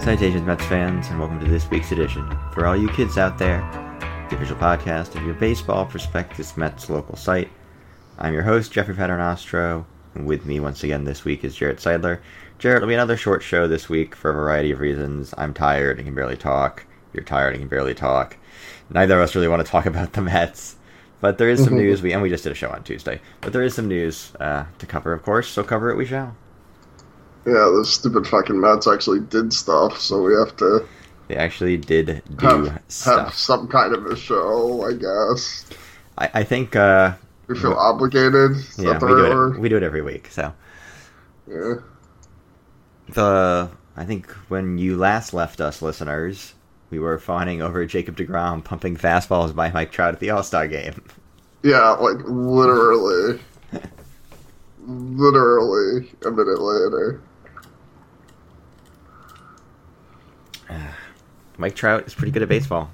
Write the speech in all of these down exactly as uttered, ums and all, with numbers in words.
Citations, Mets fans, and welcome to this week's edition. For all you kids out there, the official podcast of your baseball prospectus Mets local site. I'm your host, Jeffrey Paternostro, and with me once again this week is Jarrett Seidler. Jarrett, it'll be another short show this week for a variety of reasons. I'm tired and can barely talk. You're tired and can barely talk. Neither of us really want to talk about the Mets, but there is some news, we and we just did a show on Tuesday, but there is some news uh, to cover, of course, so cover it we shall. Yeah, those stupid fucking Mets actually did stuff, so we have to... They actually did do have, stuff. Have some kind of a show, I guess. I, I think... Uh, we feel obligated? Is yeah, that the we do, right it, word? we do it every week, so... Yeah. The... I think when you last left us, listeners, we were fawning over Jacob deGrom pumping fastballs by Mike Trout at the All-Star game. Yeah, like, literally. literally a minute later. Mike Trout is pretty good at baseball.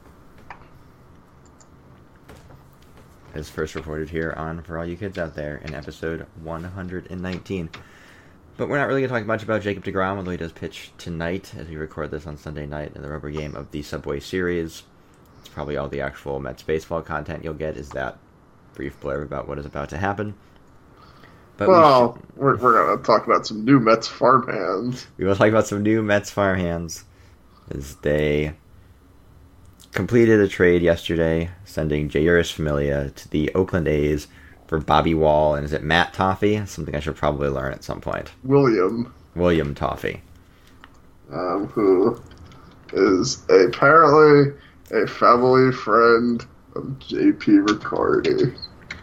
As first reported here on For All You Kids Out There in episode one hundred nineteen. But we're not really going to talk much about Jacob deGrom, although he does pitch tonight as we record this on Sunday night in the rubber game of the Subway Series. It's probably all the actual Mets baseball content you'll get is that brief blurb about what is about to happen. But well, we should... we're, we're going to talk about some new Mets farmhands. We will talk about some new Mets farmhands. As they completed a trade yesterday, sending Jeurys Familia to the Oakland A's for Bobby Wall, and is it Matt Toffee? Something I should probably learn at some point. William. William Toffee. Um, who is apparently a family friend of J P Riccardi.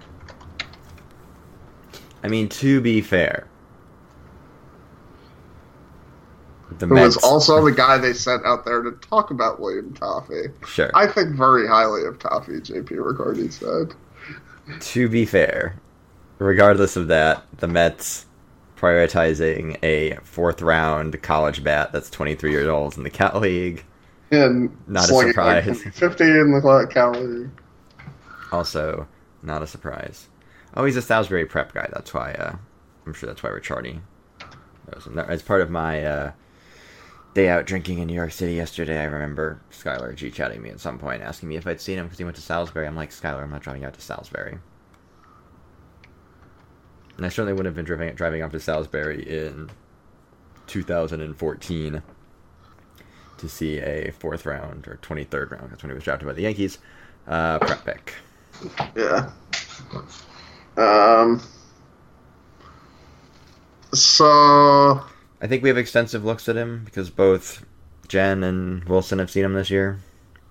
I mean, to be fair, the Who Mets... was also the guy they sent out there to talk about William Toffee. Sure. I think very highly of Toffee, J P Riccardi said. To be fair, regardless of that, the Mets prioritizing a fourth-round college bat that's twenty-three years old in the Cal League. And not a surprise. Like fifty in the Cal League. Also, not a surprise. Oh, he's a Salisbury prep guy. That's why, uh, I'm sure that's why Ricciardi knows him. As part of my uh, day out drinking in New York City yesterday, I remember Skylar G chatting me at some point, asking me if I'd seen him because he went to Salisbury. I'm like, Skylar, I'm not driving out to Salisbury. And I certainly wouldn't have been driving, driving up to Salisbury in two thousand fourteen to see a fourth round, or twenty-third round, that's when he was drafted by the Yankees, uh, prep pick. Yeah. Um. So... I think we have extensive looks at him because both Jen and Wilson have seen him this year.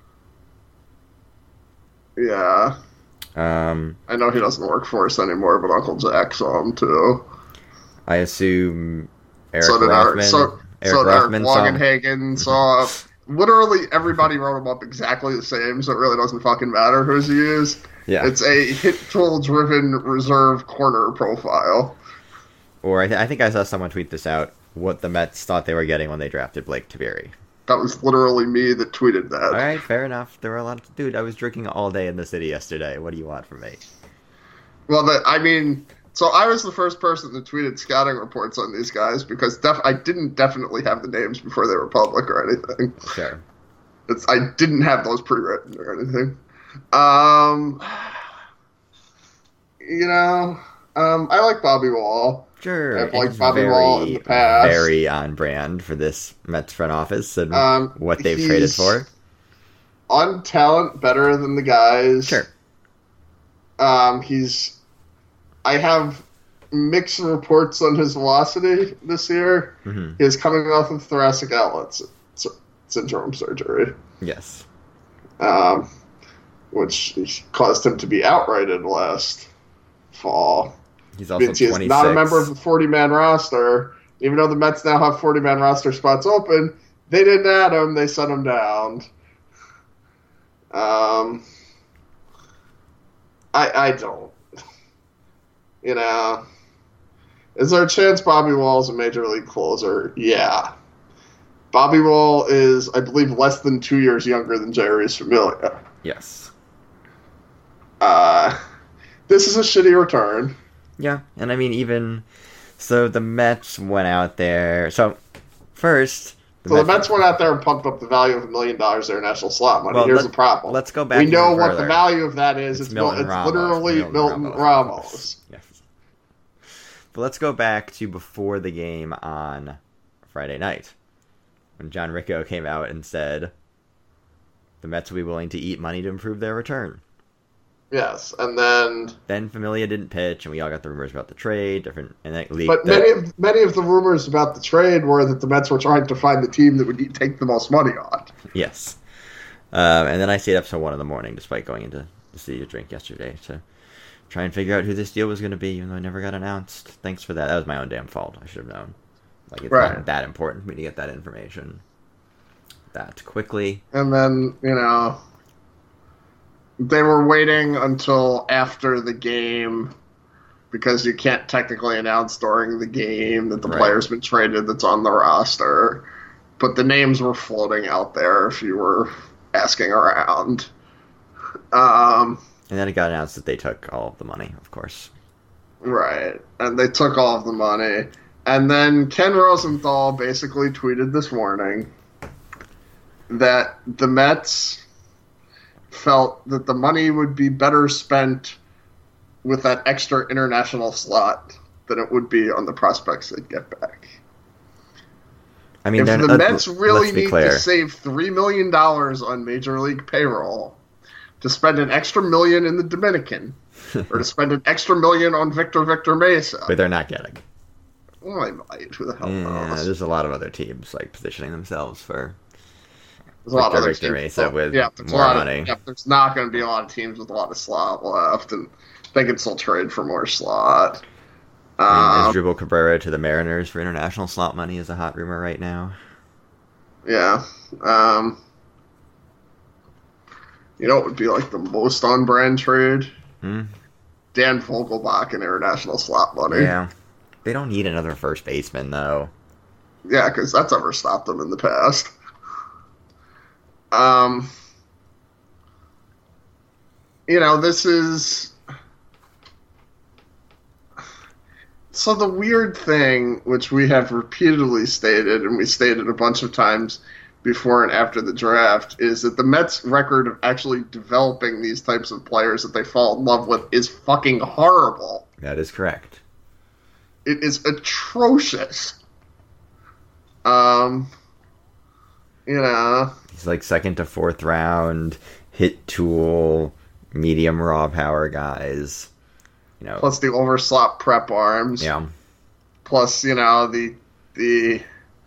Yeah. Um, I know he doesn't work for us anymore, but Uncle Jack saw him too. I assume Eric so did Rothman. Eric, so, Eric so Rothman Eric Longenhagen saw. saw. Literally everybody wrote him up exactly the same, so it really doesn't fucking matter who's he is. Yeah. It's a hit tool driven reserve corner profile. Or I, th- I think I saw someone tweet this out. What the Mets thought they were getting when they drafted Blake Taveri. That was literally me that tweeted that. All right, fair enough. There were a lot of... Dude, I was drinking all day in the city yesterday. What do you want from me? Well, the, I mean... So I was the first person that tweeted scouting reports on these guys because def- I didn't definitely have the names before they were public or anything. Sure. It's, I didn't have those pre-written or anything. Um... You know... Um, I like Bobby Wall. Sure, I've liked it's Bobby very, Wall in the past. very on brand for this Mets front office and um, what they've traded for. On talent, better than the guys. Sure. Um, he's. I have mixed reports on his velocity this year. Mm-hmm. He is coming off of thoracic outlet sy- syndrome surgery. Yes. Um, which caused him to be outrighted last fall. He's also He is twenty-six. not a member of the forty-man roster. Even though the Mets now have forty-man roster spots open, they didn't add him. They sent him down. Um, I I don't. You know, is there a chance Bobby Wall is a major league closer? Yeah. Bobby Wall is, I believe, less than two years younger than Jeurys Familia. Yes. Uh, this is a shitty return. Yeah, and I mean, even... So the Mets went out there... So, first, So the Mets went out there and pumped up the value of a million dollars international slot money. Well, Here's the problem. Let's go back. We know what the value of that is. It's, it's, Milton it's Ramos. literally Milton, Milton Ramos. Ramos. Yes. But let's go back to before the game on Friday night, when John Ricco came out and said the Mets will be willing to eat money to improve their return. Yes, and then then Familia didn't pitch, and we all got the rumors about the trade. Different, and that leaked. But many of many of the rumors about the trade were that the Mets were trying to find the team that would take the most money on. Yes, um, and then I stayed up till one in the morning, despite going into the city to drink yesterday, to try and figure out who this deal was going to be, even though it never got announced. Thanks for that. That was my own damn fault. I should have known. Like it's right. not that important for me to get that information that quickly. And then you know. They were waiting until after the game because you can't technically announce during the game that the right. player's been traded that's on the roster. But the names were floating out there if you were asking around. Um, and then it got announced that they took all of the money, of course. Right. And they took all of the money. And then Ken Rosenthal basically tweeted this morning that the Mets felt that the money would be better spent with that extra international slot than it would be on the prospects they'd get back. I mean, if then, the uh, Mets really need clear. to save three million dollars on Major League payroll to spend an extra million in the Dominican or to spend an extra million on Victor Victor Mesa. But they're not getting. Well, I might. Who the hell yeah, knows? There's a lot of other teams like positioning themselves for There's a lot Victor of Victor Mesa with yeah, more money. Of, yeah, there's not going to be a lot of teams with a lot of slot left, and they can still trade for more slot. I mean, um, is Drupal Cabrera to the Mariners for international slot money is a hot rumor right now. Yeah. Um, you know what would be like the most on-brand trade? Hmm? Dan Vogelbach in international slot money. Yeah. They don't need another first baseman, though. Yeah, because that's ever stopped them in the past. Um, you know, this is... So the weird thing, which we have repeatedly stated, and we stated a bunch of times before and after the draft, is that the Mets' record of actually developing these types of players that they fall in love with is fucking horrible. That is correct. It is atrocious. Um, you know... He's like second to fourth round, hit tool, medium raw power guys. You know, plus the overslot prep arms. Yeah. Plus, you know, the the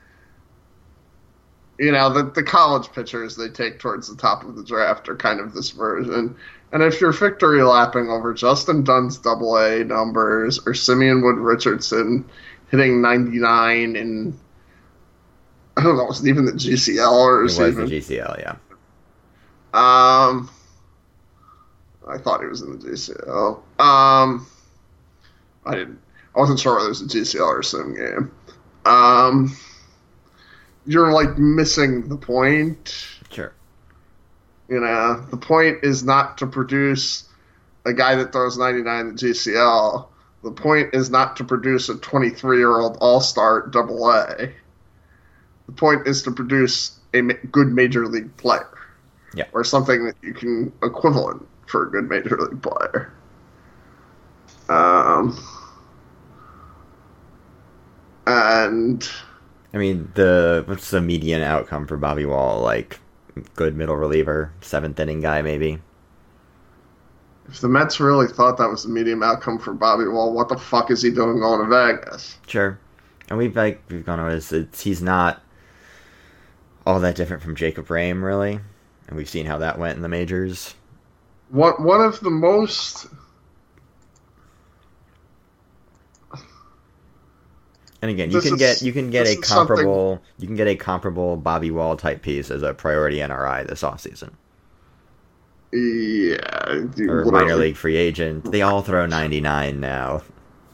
you know, the the college pitchers they take towards the top of the draft are kind of this version. And if you're victory lapping over Justin Dunn's double A numbers or Simeon Wood Richardson hitting ninety-nine in I don't know, was it even the G C L or it was even, the G C L, yeah. Um I thought he was in the G C L. Um, I didn't. I wasn't sure whether it was a G C L or a sim game. Um, you're like missing the point. Sure. You know, the point is not to produce a guy that throws ninety-nine in the G C L. The point is not to produce a twenty-three-year-old all-star double A. The point is to produce a ma- good major league player. Yeah. Or something that you can equivalent for a good major league player. Um, and I mean, the what's the median outcome for Bobby Wall? Like, good middle reliever, seventh inning guy, maybe. If the Mets really thought that was the medium outcome for Bobby Wall, what the fuck is he doing going to Vegas? Sure, and we've like we've gone over this. It's, he's not all that different from Jacob Rame, really, and we've seen how that went in the majors. What one of the most and again, you can is, get you can get a comparable something... you can get a comparable Bobby Wall type piece as a priority N R I this offseason. Yeah, or minor league free agent. They all throw ninety-nine now.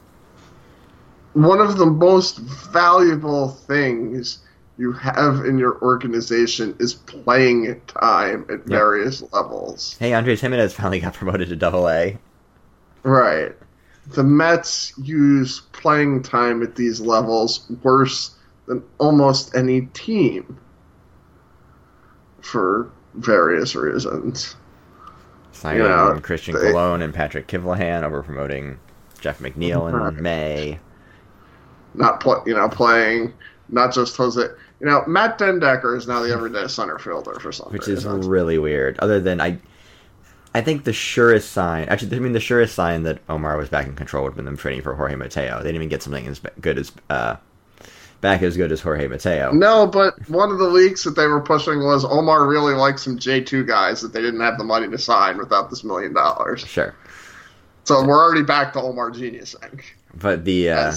One of the most valuable things you have in your organization is playing time at yep. various levels. Hey, Andres Jimenez finally got promoted to double A. Right. The Mets use playing time at these levels worse than almost any team. for various reasons. Signing you know, Christian they, Colon and Patrick Kivlahan over promoting Jeff McNeil in right. May. Not play, you know, playing not just Jose. You know, Matt Den Decker is now the everyday center fielder for some Which reason. is really weird. Other than I, I think the surest sign. Actually, I mean the surest sign that Omar was back in control would have been them trading for Jorge Mateo. They didn't even get something as good as uh, back as good as Jorge Mateo. No, but one of the leaks that they were pushing was Omar really liked some J two guys that they didn't have the money to sign without this million dollars. Sure. So we're already back to Omar geniusing. But the uh,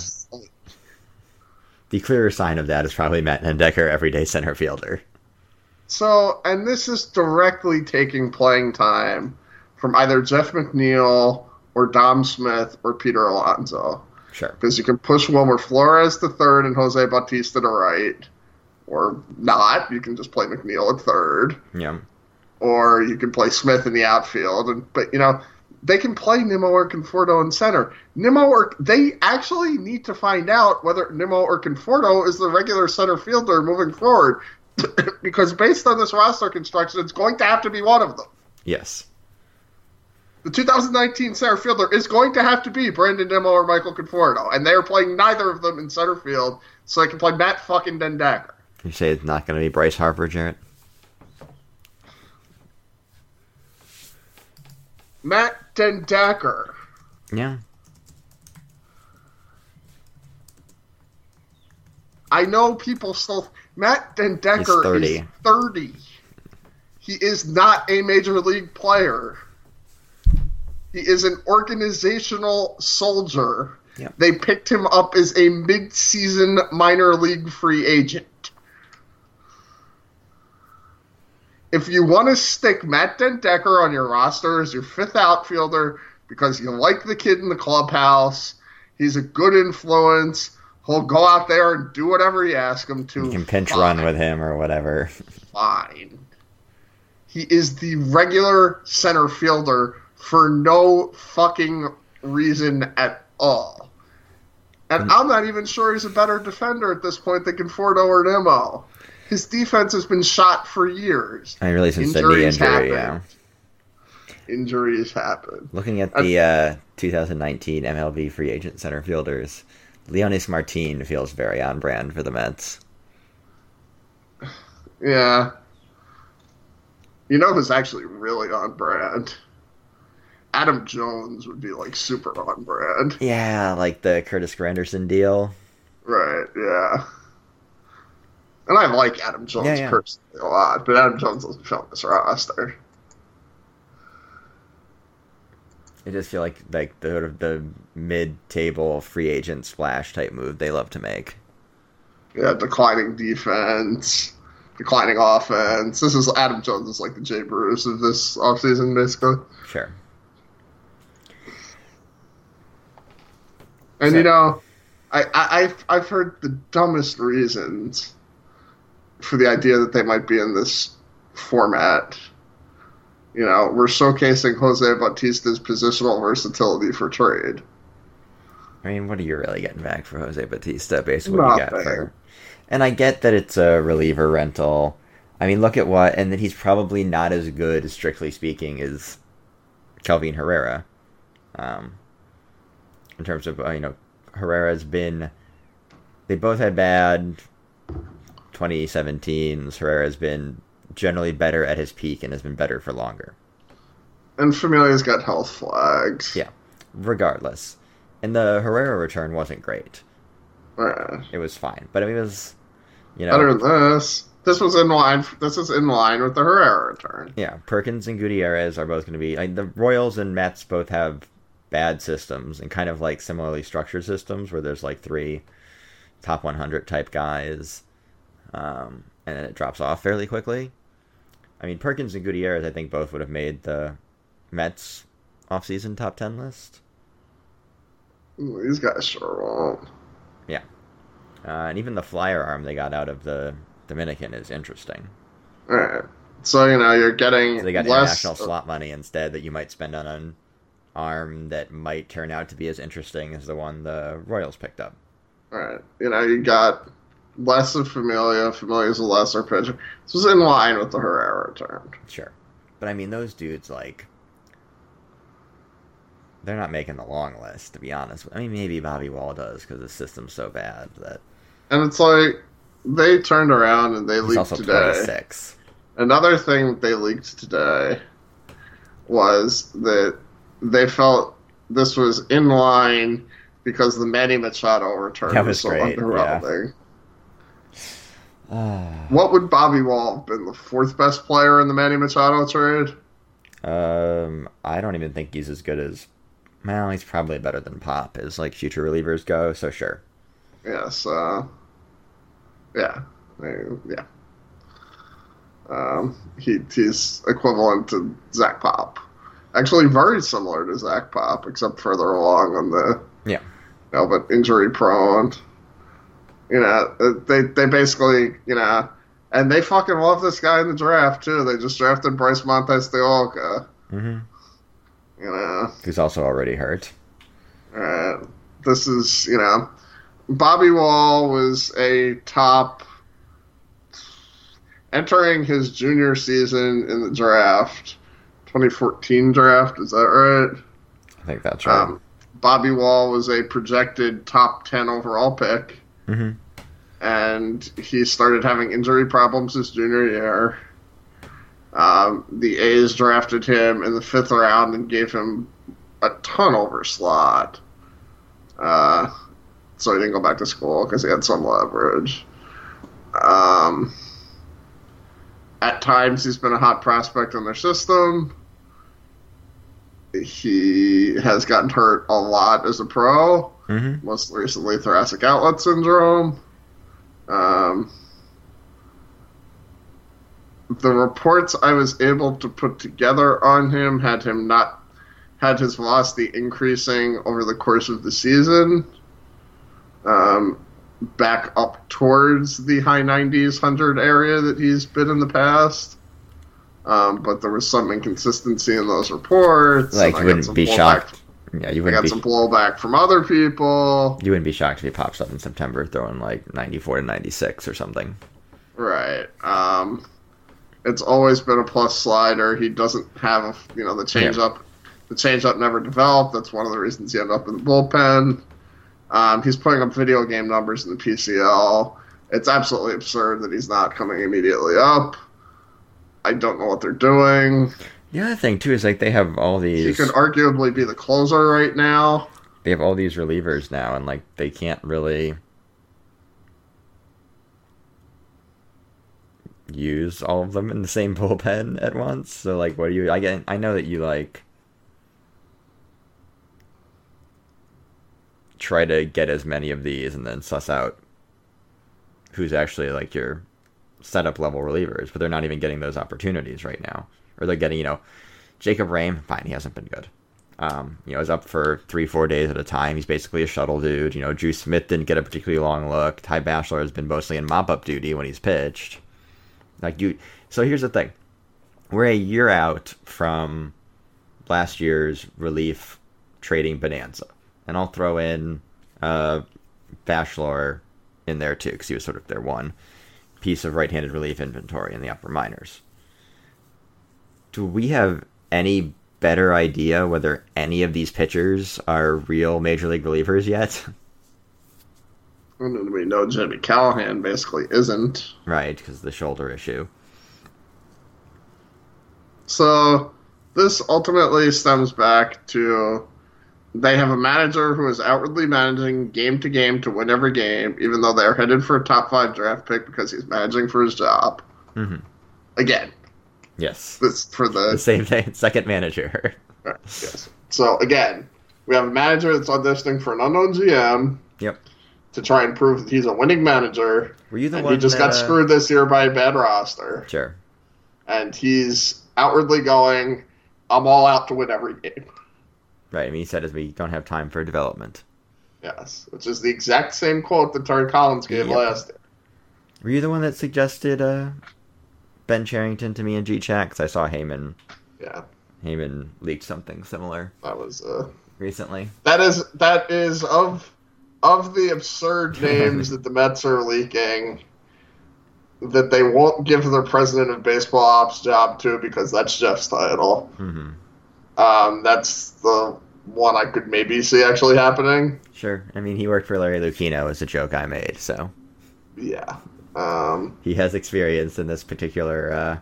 the clearer sign of that is probably Matt Den Decker, everyday center fielder. So, and this is directly taking playing time from either Jeff McNeil or Dom Smith or Peter Alonso. Sure. Because you can push Wilmer Flores to third and Jose Bautista to right. Or not. You can just play McNeil at third. Yeah. Or you can play Smith in the outfield. And But, you know, they can play Nimmo or Conforto in center. Nimmo or... They actually need to find out whether Nimmo or Conforto is the regular center fielder moving forward. Because based on this roster construction, it's going to have to be one of them. Yes. The two thousand nineteen center fielder is going to have to be Brandon Nimmo or Michael Conforto, and they are playing neither of them in center field, so they can play Matt fucking Den Decker. You say it's not going to be Bryce Harper, Jarrett? Matt Den Decker. Yeah. I know people still... Matt Den Decker thirty. is thirty. He is not a major league player. He is an organizational soldier. Yep. They picked him up as a mid-season minor league free agent. If you want to stick Matt Den Decker on your roster as your fifth outfielder because you like the kid in the clubhouse, he's a good influence, he'll go out there and do whatever you ask him to. You can pinch fine. run with him or whatever. Fine. He is the regular center fielder for no fucking reason at all. And I'm not even sure he's a better defender at this point than Conforto or Nimmo. His defense has been shot for years. I really since the knee injury, yeah. Injuries happen. Looking at the uh, two thousand nineteen M L B free agent center fielders, Leonis Martin feels very on brand for the Mets. Yeah. You know who's actually really on brand? Adam Jones would be, like, super on brand. Yeah, like the Curtis Granderson deal. Right, yeah. And I like Adam Jones yeah, yeah. personally a lot, but Adam Jones doesn't fit on this roster. I just feel like like the the mid-table free agent splash type move they love to make. Yeah, declining defense, declining offense. This is Adam Jones is like the Jay Bruce of this offseason, basically. Sure. And, so, you know, I, I, I've, I've heard the dumbest reasons for the idea that they might be in this format. You know, we're showcasing Jose Bautista's positional versatility for trade. I mean, what are you really getting back for Jose Bautista, basically what you got for... And I get that it's a reliever rental. I mean, look at what... And that he's probably not as good, strictly speaking, as Kelvin Herrera. Um... In terms of, uh, you know, Herrera's been... They both had bad twenty seventeens. Herrera's been generally better at his peak and has been better for longer. And Familia's got health flags. Yeah, regardless. And the Herrera return wasn't great. Uh, it was fine. But I mean, it was, you know... Better than this. This was in line, this is in line with the Herrera return. Yeah, Perkins and Gutierrez are both going to be... Like, the Royals and Mets both have... bad systems and kind of like similarly structured systems where there's like three top one hundred type guys um, and then it drops off fairly quickly. I mean, Perkins and Gutierrez I think both would have made the Mets offseason top ten list. Ooh, these guys sure won't. Yeah. Uh, and even the flyer arm they got out of the Dominican is interesting. Alright. So, you know, you're getting so they got less... international slot money instead that you might spend on an arm that might turn out to be as interesting as the one the Royals picked up. Right. You know, you got less of Familia. Familia's a lesser pitcher. This was in line with the Herrera return. Sure. But, I mean, those dudes, like, they're not making the long list, to be honest. I mean, maybe Bobby Wall does because the system's so bad that... And it's like, they turned around and they He's leaked also today. twenty-six. Another thing that they leaked today was that they felt this was in line because the Manny Machado return That was, was so great, underwhelming. Yeah. What would Bobby Wall have been, the fourth best player in the Manny Machado trade? Um, I don't even think he's as good as... Well, he's probably better than Pop as, like, future relievers go, so sure. Yes, uh... Yeah. Yeah. Um, he, he's equivalent to Zach Pop. Actually, very similar to Zach Pop, except further along on the... Yeah. You know, but injury prone. You know, they they basically, you know, and they fucking love this guy in the draft, too. They just drafted Bryce Montes de Oca. Mm-hmm. You know. Who's also already hurt. Uh, this is, you know, Bobby Wall was a top, entering his junior season in the draft, twenty fourteen draft, is that right? I think that's right. Um, Bobby Wall was a projected top ten overall pick. Mm-hmm. And he started having injury problems his junior year. Um, the A's drafted him in the fifth round and gave him a ton over slot. Uh, so he didn't go back to school because he had some leverage. Um, at times, he's been a hot prospect in their system. He has gotten hurt a lot as a pro. Mm-hmm. Most recently, thoracic outlet syndrome. Um, the reports I was able to put together on him had him not had his velocity increasing over the course of the season, um, back up towards the high nineties, hundred area that he's been in the past. Um, but there was some inconsistency in those reports. Like, you wouldn't be shocked. Yeah, you I wouldn't got be, some blowback from other people. You wouldn't be shocked if he pops up in September throwing like ninety-four to ninety-six or something. Right. Um, it's always been a plus slider. He doesn't have, a, you know, the changeup. Yeah. The changeup never developed. That's one of the reasons he ended up in the bullpen. Um, he's putting up video game numbers in the P C L. It's absolutely absurd that he's not coming immediately up. I don't know what they're doing. The other thing, too, is like they have all these... He could arguably be the closer right now. They have all these relievers now, and like they can't really use all of them in the same bullpen at once. So, like, what do you... I get, I know that you, like, try to get as many of these and then suss out who's actually, like, your setup level relievers, but they're not even getting those opportunities right now. Or they're getting, you know, Jacob Rame, fine, he hasn't been good. Um, you know, he's up for three, four days at a time. He's basically a shuttle dude. You know, Drew Smith didn't get a particularly long look. Ty Batchelor has been mostly in mop-up duty when he's pitched. Like, you... So here's the thing. We're a year out from last year's relief trading bonanza. And I'll throw in uh, Batchelor in there, too, because he was sort of their one piece of right-handed relief inventory in the upper minors. Do we have any better idea whether any of these pitchers are real major league relievers yet? I mean, we know Jimmy Callahan basically isn't. Right, because of the shoulder issue. So this ultimately stems back to they have a manager who is outwardly managing game to game to win every game, even though they're headed for a top five draft pick because he's managing for his job. Mm-hmm. Again. Yes. This for the, the same thing, second manager. Right, yes. So again, we have a manager that's auditioning for an unknown G M. Yep. To try and prove that he's a winning manager. Were you the and one he just that, got screwed this year by a bad roster. Sure. And he's outwardly going, I'm all out to win every game. Right. I mean, he said as we don't have time for development. Yes, which is the exact same quote that Terry Collins gave yep. last year. Were you the one that suggested uh, Ben Cherington to me in G-Chat? Because I saw Heyman. Yeah. Heyman leaked something similar. That was uh, recently. That is that is of of the absurd names that the Mets are leaking, that they won't give their president of baseball ops job to because that's Jeff's title. Mm-hmm. Um, that's the one I could maybe see actually happening. Sure. I mean, he worked for Larry Lucchino as a joke I made, so. Yeah. Um, he has experience in this particular, uh,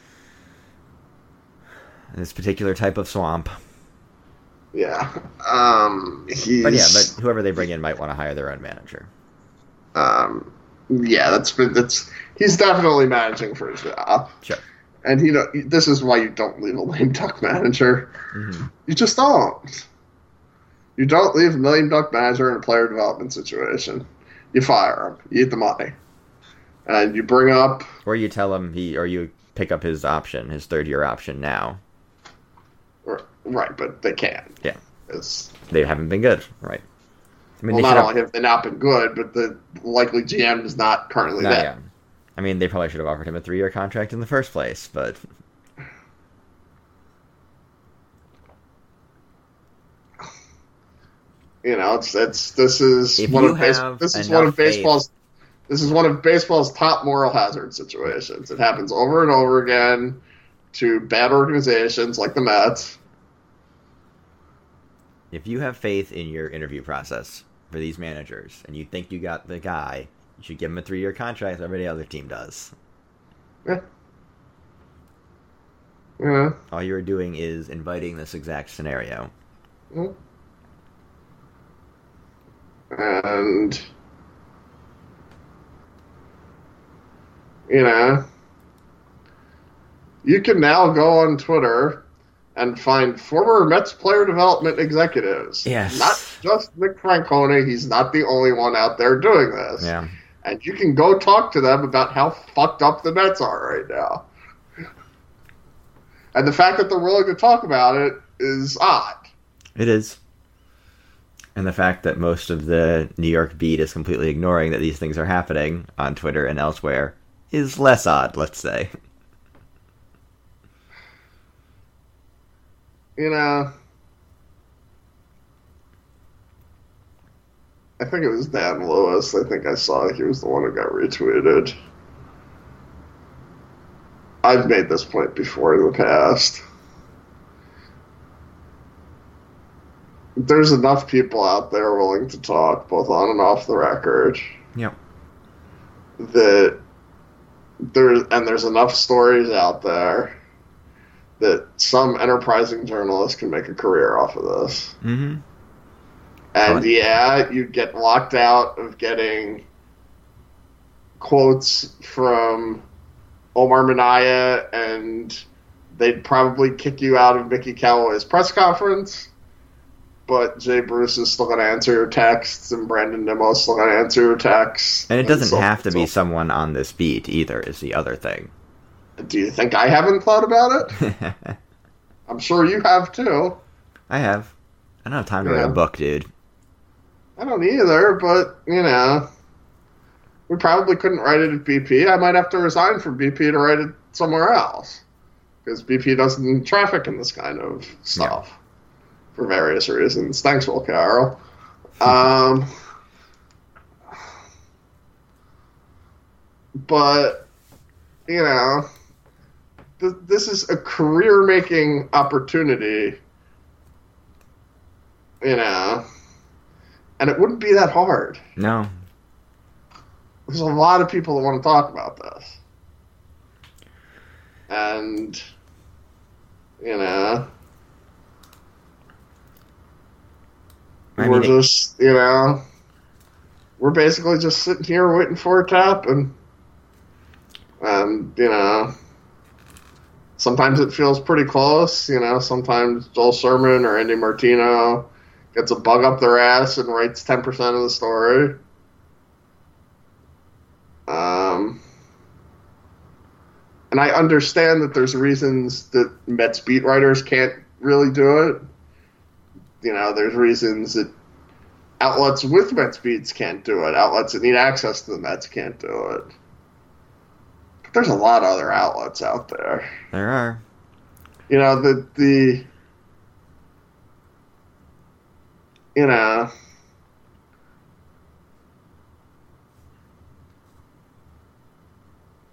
this particular type of swamp. Yeah. Um, he's, but yeah, but whoever they bring in might want to hire their own manager. Um, yeah, that's that's he's definitely managing for his job. Sure. And you know, this is why you don't leave a lame duck manager. Mm-hmm. You just don't. You don't leave a lame duck manager in a player development situation. You fire him. You eat the money, and you bring up. Or you tell him he, or you pick up his option, his third year option now. Right, but they can't. Yeah. It's, they haven't been good, right? I mean, well, they not have, only have they not been good, but the likely G M is not currently no, there. Yeah. I mean, they probably should have offered him a three-year contract in the first place, but... You know, it's it's this is if one of base, this is one of baseball's faith. This is one of baseball's top moral hazard situations. It happens over and over again to bad organizations like the Mets. If you have faith in your interview process for these managers and you think you got the guy, you should give him a three-year contract like every other team does. Yeah. Yeah. All you're doing is inviting this exact scenario. Mm-hmm. And, you know, you can now go on Twitter and find former Mets player development executives. Yes. Not just Nick Francona. He's not the only one out there doing this. Yeah. And you can go talk to them about how fucked up the Mets are right now. And the fact that they're willing to talk about it is odd. It is. And the fact that most of the New York beat is completely ignoring that these things are happening on Twitter and elsewhere is less odd, let's say. You know, I think it was Dan Lewis. I think I saw he was the one who got retweeted. I've made this point before in the past. There's enough people out there willing to talk, both on and off the record. Yep. That there and there's enough stories out there that some enterprising journalist can make a career off of this. Mm-hmm. And yeah, you get locked out of getting quotes from Omar Minaya, and they'd probably kick you out of Mickey Callaway's press conference. But Jay Bruce is still going to answer your texts, and Brandon Nimmo is still going to answer your texts. And it doesn't so, have to so. be someone on this beat either, is the other thing. Do you think I haven't thought about it? I'm sure you have, too. I have. I don't have time to yeah. write a book, dude. I don't either, but, you know, we probably couldn't write it at B P. I might have to resign from B P to write it somewhere else. Because B P doesn't traffic in this kind of stuff. Yeah. For various reasons. Thanks, Will Carroll. Um, but, you know, th- this is a career-making opportunity, you know, and it wouldn't be that hard. No. There's a lot of people that want to talk about this. And, you know... I we're mean, just, you know, we're basically just sitting here waiting for it to happen. And, you know, sometimes it feels pretty close. You know, sometimes Joel Sherman or Andy Martino gets a bug up their ass and writes ten percent of the story. Um, and I understand that there's reasons that Mets beat writers can't really do it. You know, there's reasons that outlets with Mets beats can't do it. Outlets that need access to the Mets can't do it. But there's a lot of other outlets out there. There are. You know, the, the you know,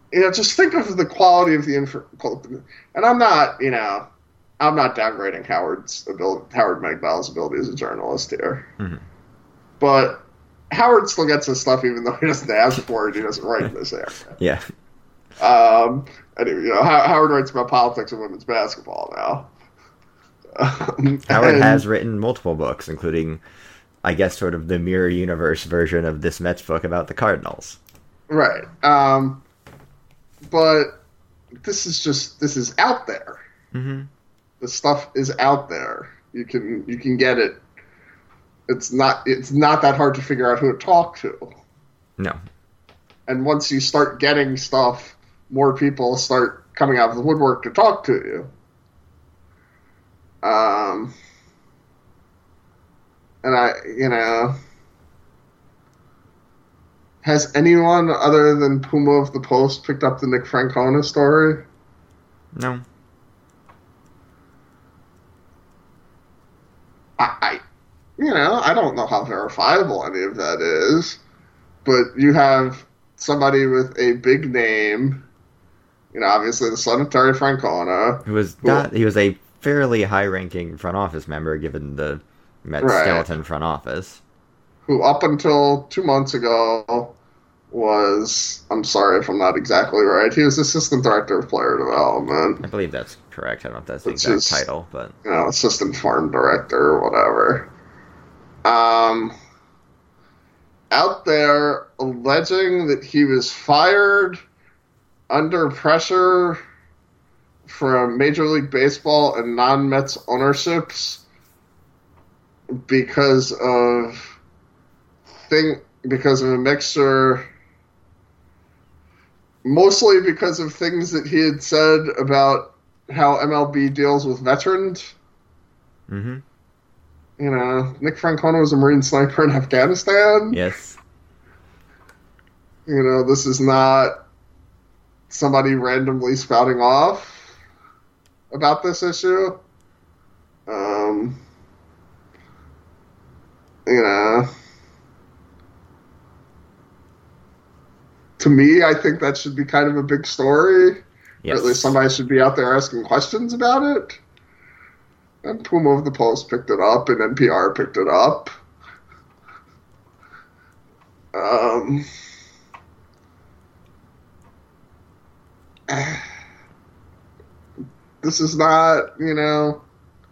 you know, just think of the quality of the info. And I'm not, you know, I'm not downgrading Howard's ability, Howard Magbell's ability as a journalist here. Mm-hmm. But Howard still gets his stuff even though he doesn't ask for it. He doesn't write in this area. Yeah. Um, anyway, you know, Howard writes about politics and women's basketball now. Um, Howard and, has written multiple books, including, I guess, sort of the mirror universe version of this Mets book about the Cardinals. Right. Um, but this is just, this is out there. Mm-hmm. The stuff is out there. You can, you can get it. It's not, it's not that hard to figure out who to talk to. No. And once you start getting stuff, more people start coming out of the woodwork to talk to you. Um, and I, you know, has anyone other than Puma of the Post picked up the Nick Francona story? No. I, I, you know, I don't know how verifiable any of that is, but you have somebody with a big name, you know, obviously the son of Terry Francona. Who was not, he was a fairly high-ranking front office member, given the Mets Right. skeleton front office. Who up until two months ago was, I'm sorry if I'm not exactly right, he was assistant director of player development. I believe that's correct. I don't know if that's the Which exact is- title, but You know, assistant farm director or whatever. Um, out there alleging that he was fired under pressure from Major League Baseball and non-Mets ownerships because of thing because of a mixture, mostly because of things that he had said about how M L B deals with veterans. mm-hmm. You know, Nick Francona was a Marine sniper in Afghanistan. Yes. You know, this is not somebody randomly spouting off about this issue. Um, you know, to me, I think that should be kind of a big story. Yes. Or at least somebody should be out there asking questions about it. And Puma of the Post picked it up, and N P R picked it up. Um, this is not, you know,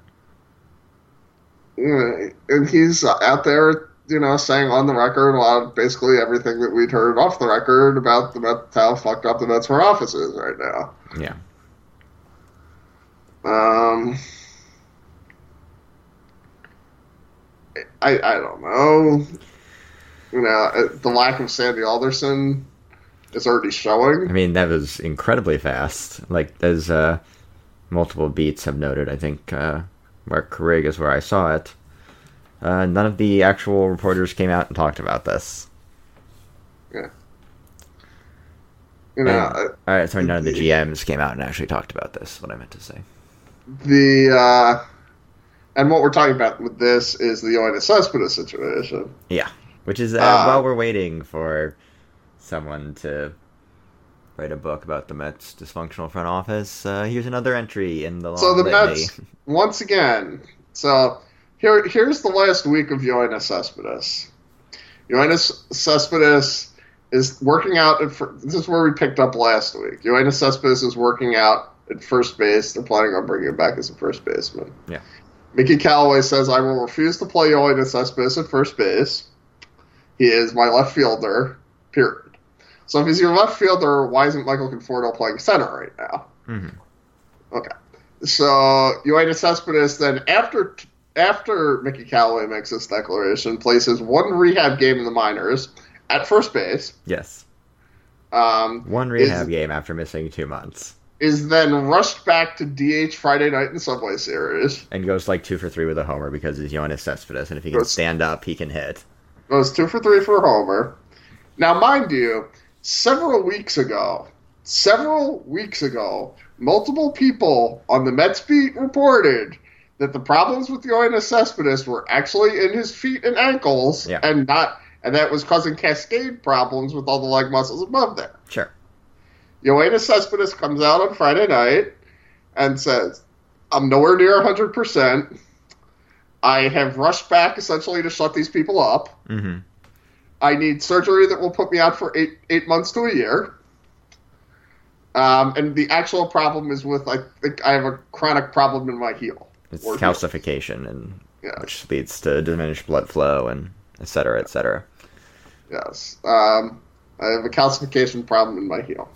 you know, and he's out there, you know, saying on the record a lot of basically everything that we'd heard off the record about the Mets, how fucked up the Mets front office is right now. Yeah. Um, I I don't know. You know, the lack of Sandy Alderson is already showing. I mean, that was incredibly fast. Like, as uh, multiple beats have noted, I think uh, Mark Carrig is where I saw it. Uh, none of the actual reporters came out and talked about this. Yeah. You know, And, all right, sorry, none of the G Ms came out and actually talked about this. What I meant to say. the uh, and what we're talking about with this is the Yoenis Cespedes situation. Yeah, which is uh, Uh, while we're waiting for someone to write a book about the Mets' dysfunctional front office. Uh, here's another entry in the long So the litany. Mets, once again, so here here's the last week of Yoenis Cespedes. Yoenis Cespedes is working out at fir- this is where we picked up last week. Yoenis Cespedes is working out at first base. They're planning on bringing him back as a first baseman. Yeah. Mickey Callaway says, I will refuse to play Yoenis Cespedes at first base. He is my left fielder, period. So if he's your left fielder, why isn't Michael Conforto playing center right now? Mm-hmm. Okay. So Yoenis Cespedes then, after after Mickey Callaway makes this declaration, plays his one rehab game in the minors at first base. Yes. Um, One rehab is, game after missing two months. Is then rushed back to D H Friday night in Subway Series. And goes like two for three with a homer because he's Yoenis Cespedes, and if he can Goes- stand up, he can hit. Goes two for three for a homer. Now, mind you, several weeks ago, several weeks ago, multiple people on the Mets beat reported that the problems with Yoenis Cespedes were actually in his feet and ankles, Yeah. and not, and that was causing cascade problems with all the leg muscles above there. Sure. Yoenis Cespedes comes out on Friday night and says, I'm nowhere near one hundred percent. I have rushed back essentially to shut these people up. Mm-hmm. I need surgery that will put me out for eight eight months to a year. Um, and the actual problem is with, I think I have a chronic problem in my heel. It's calcification, heel. and yes. which leads to diminished blood flow and et cetera, et cetera. Yes. Um, I have a calcification problem in my heel.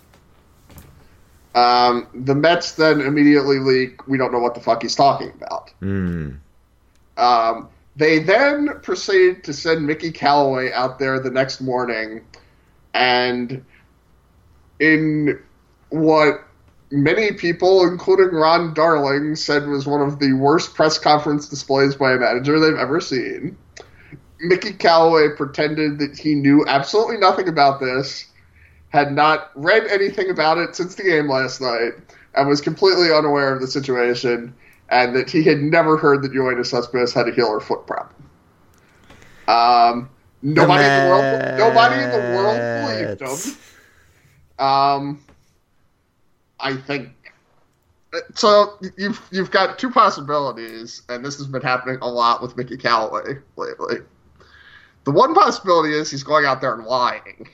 Um, the Mets then immediately leak, we don't know what the fuck he's talking about. Mm. Um, they then proceed to send Mickey Callaway out there the next morning, and in what many people, including Ron Darling, said was one of the worst press conference displays by a manager they've ever seen, Mickey Callaway pretended that he knew absolutely nothing about this, had not read anything about it since the game last night, and was completely unaware of the situation, and that he had never heard that Yoenis Cespedes had a heel or foot problem. Um, nobody in the world, nobody in the world believed him. Um, I think so. You've you've got two possibilities, and this has been happening a lot with Mickey Callaway lately. The one possibility is he's going out there and lying.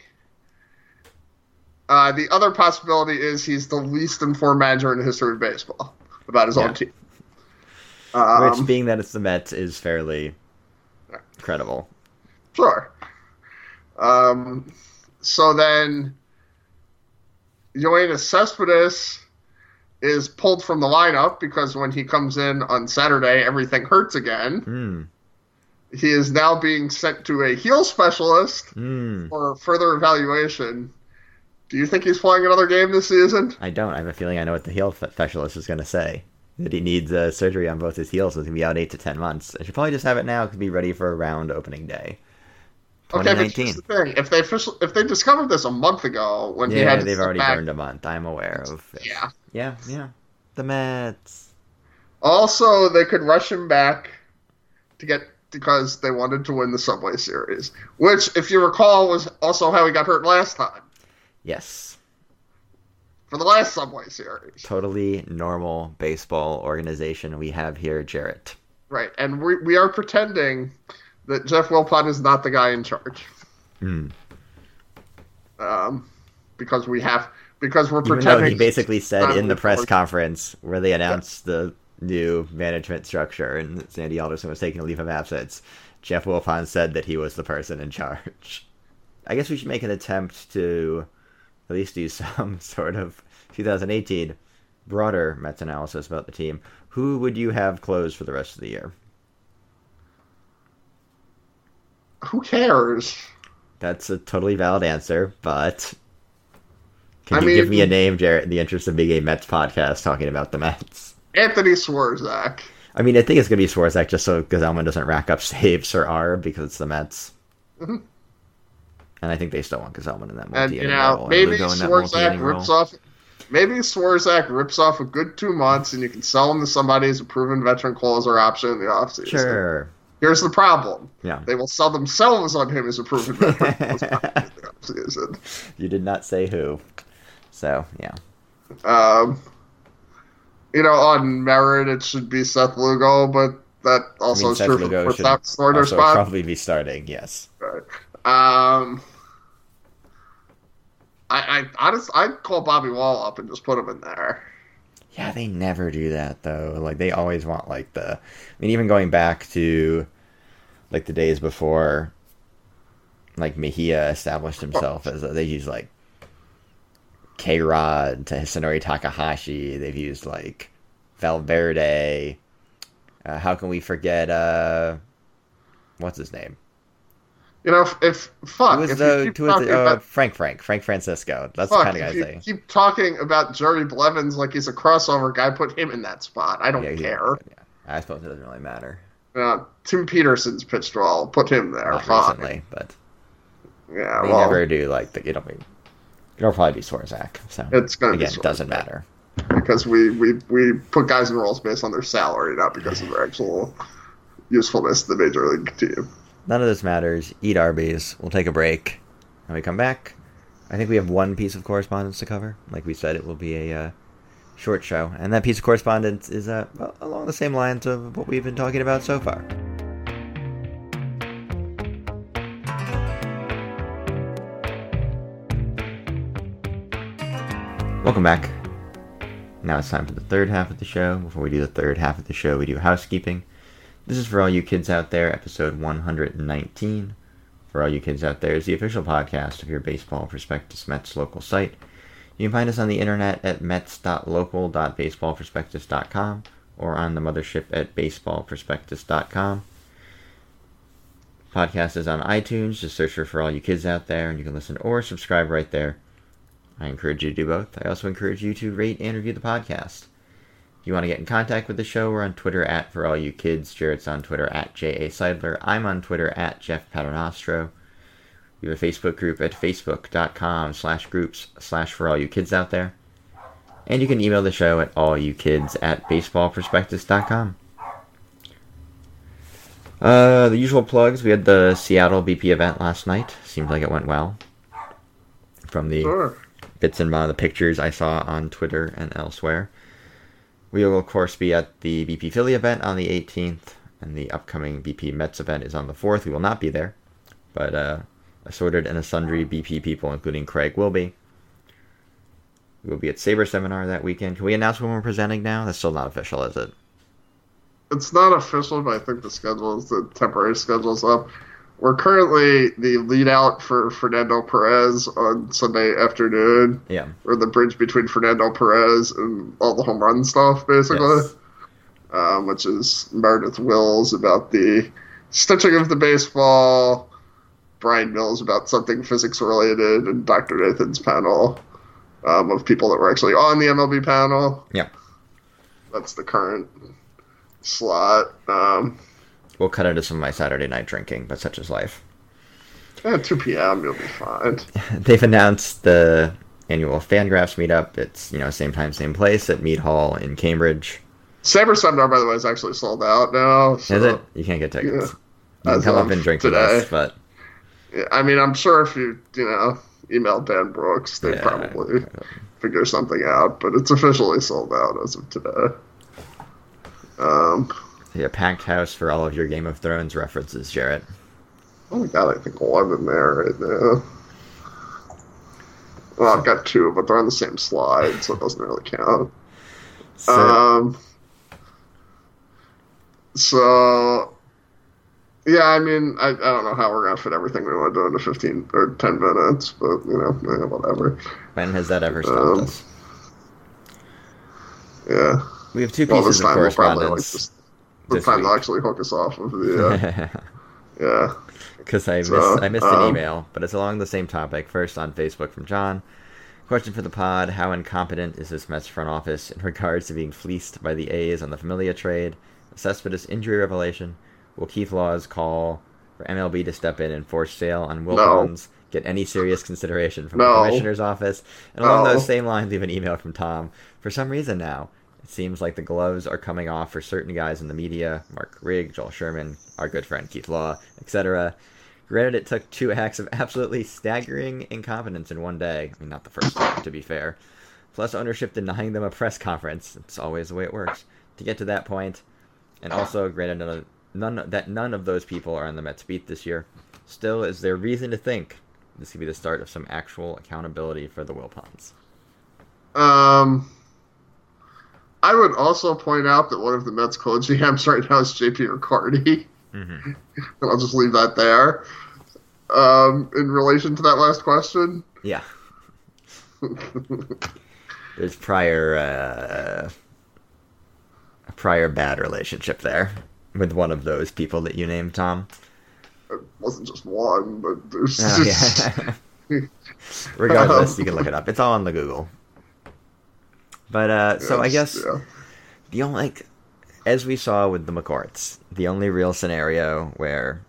Uh, the other possibility is he's the least informed manager in the history of baseball about his yeah. own team. Um, Which, being that it's the Mets, is fairly credible. Sure. Um, so then, Yoenis Cespedes is pulled from the lineup because when he comes in on Saturday, everything hurts again. Mm. He is now being sent to a heel specialist mm. for further evaluation. Do you think he's playing another game this season? I don't. I have a feeling I know what the heel specialist is going to say. That he needs uh, surgery on both his heels, so he's going to be out eight to ten months. I should probably just have it now to be ready for a round opening day. Okay, but here's the thing. If they, official, if they discovered this a month ago, when yeah, he had to they've already back, burned a month. I'm aware of it. Yeah. Yeah, yeah. The Mets. Also, they could rush him back to get because they wanted to win the Subway Series, which, if you recall, was also how he got hurt last time. Yes. For the last Subway Series. Totally normal baseball organization we have here, Jarrett. Right, and we we are pretending that Jeff Wilpon is not the guy in charge. Mm. Um, because we have because we're Even pretending. though he basically said in the press conference where they announced yeah. the new management structure and Sandy Alderson was taking a leave of absence, Jeff Wilpon said that he was the person in charge. I guess we should make an attempt to at least do some sort of twenty eighteen broader Mets analysis about the team. Who would you have closed for the rest of the year? Who cares? That's a totally valid answer, but can I you mean, give me a name, Jarrett, in the interest of being a Mets podcast talking about the Mets? Anthony Swarzak. I mean, I think it's going to be Swarzak just so Gazelman doesn't rack up saves for R because it's the Mets. Mm-hmm. And I think they still want Gazelman in that And, multi-inning you know, role. maybe Swarzak rips off... Maybe Swarzak rips off a good two months and you can sell him to somebody as a proven veteran closer option in the offseason. Sure. Here's the problem. Yeah. They will sell themselves on him as a proven veteran closer option in the offseason. You did not say who. So, yeah. Um, you know, on merit, it should be Seth Lugo, but that also I mean, is Seth true Lugo for top starter also spot. probably be starting, yes. Right. Um... I, I honestly, I'd call Bobby Wall up and just put him in there. Yeah, they never do that though. Like they always want like the. I mean, even going back to like the days before, like Mejia established himself as a, they use like K-Rod to Hisanori Takahashi. They've used like Valverde. Uh, how can we forget? Uh, what's his name? You know, if, if fuck, was if the, you keep was talking the, uh, about Frank Frank Frank Francisco, that's fuck, the kind of guy if you saying. Keep talking about Jerry Blevins like he's a crossover guy. Put him in that spot. I don't yeah, care. Yeah. I suppose it doesn't really matter. Uh, Tim Peterson's pitched well. Put him there. Not fine. recently, but yeah, they well, never do like the. It'll be. It'll probably be Swarzak. So it's gonna again, be it doesn't matter because we, we we put guys in roles based on their salary, not because of their actual usefulness to the major league team. None of this matters. Eat Arby's. We'll take a break. When we come back, I think we have one piece of correspondence to cover. Like we said, it will be a uh, short show. And that piece of correspondence is uh, along the same lines of what we've been talking about so far. Welcome back. Now it's time for the third half of the show. Before we do the third half of the show, we do housekeeping. This is For All You Kids Out There, episode one hundred nineteen. For All You Kids Out There is the official podcast of your Baseball Prospectus Mets local site. You can find us on the internet at mets dot local dot baseball prospectus dot com or on the mothership at baseball prospectus dot com. Podcast is on iTunes. Just search for For All You Kids Out There, and you can listen or subscribe right there. I encourage you to do both. I also encourage you to rate and review the podcast. If you want to get in contact with the show, we're on Twitter at For All You Kids. Jarrett's on Twitter at J A Seidler. I'm on Twitter at Jeff Paternostro. We have a Facebook group at facebook.com slash groups slash For All You Kids Out There. And you can email the show at allyoukids at baseball prospectus dot com. Uh, the usual plugs. We had the Seattle B P event last night. Seemed like it went well. From the Sure. bits and the pictures I saw on Twitter and elsewhere. We will, of course, be at the B P Philly event on the eighteenth, and the upcoming B P Mets event is on the fourth. We will not be there, but uh, assorted and a sundry B P people, including Craig, will be. We will be at Sabre Seminar that weekend. Can we announce when we're presenting now? That's still not official, is it? It's not official, but I think the schedule is the temporary schedule's up. We're currently the lead out for Fernando Perez on Sunday afternoon. Yeah. We're the bridge between Fernando Perez and all the home run stuff, basically. Yes. Um, which is Meredith Wills about the stitching of the baseball, Brian Mills about something physics related, and Doctor Nathan's panel um, of people that were actually on the M L B panel. Yeah. That's the current slot. Um, We'll cut into some of my Saturday night drinking, but such is life. At two p.m., you'll be fine. They've announced the annual Fangraphs meetup. It's, you know, same time, same place at Mead Hall in Cambridge. Sabre Seminar, by the way, is actually sold out now. So, is it? You can't get tickets. Yeah. You can As come up of and drink today. with us, but... Yeah, I mean, I'm sure if you, you know, email Dan Brooks, they'd Yeah. probably figure something out, but it's officially sold out as of today. Um... Yeah, packed house for all of your Game of Thrones references, Jarrett. Oh my god, I think one in there right now. Well, I've got two, but they're on the same slide, so it doesn't really count. So, Um, so, yeah, I mean, I, I don't know how we're going to fit everything we want to do into fifteen or ten minutes, but, you know, yeah, whatever. when has that ever stopped um, us? Yeah. We have two Well, this pieces of time we'll probably, like, correspondence just, this this time week. they'll actually hook us off of the, uh, yeah. Because I missed, So, I missed an um, email, but it's along the same topic. First on Facebook from John. Question for the pod: how incompetent is this Mets front office in regards to being fleeced by the A's on the Familia trade? Cespedes injury revelation. Will Keith Law's call for M L B to step in and force sale on Wilpons get any serious consideration from No. the commissioner's office? And along No. those same lines, we have an email from Tom. For some reason now, it seems like the gloves are coming off for certain guys in the media: Mark Rigg, Joel Sherman, our good friend Keith Law, et cetera. Granted, it took two acts of absolutely staggering incompetence in one day. I mean, not the first time, to be fair. Plus ownership denying them a press conference. It's always the way it works. To get to that point, and also, granted, none, of, none that none of those people are on the Mets beat this year. Still, is there reason to think this could be the start of some actual accountability for the Wilpons? Um, I would also point out that one of the Mets co-G Ms right now is J P Riccardi. Mm-hmm. And I'll just leave that there. Um, in relation to that last question, Yeah. There's prior, uh, a prior bad relationship there with one of those people that you named, Tom. it wasn't just one, but there's Oh, yeah. Regardless, you can look it up. It's all on the Google. But, uh, so I Yes, guess yeah. the only, like, as we saw with the McCourts, the only real scenario where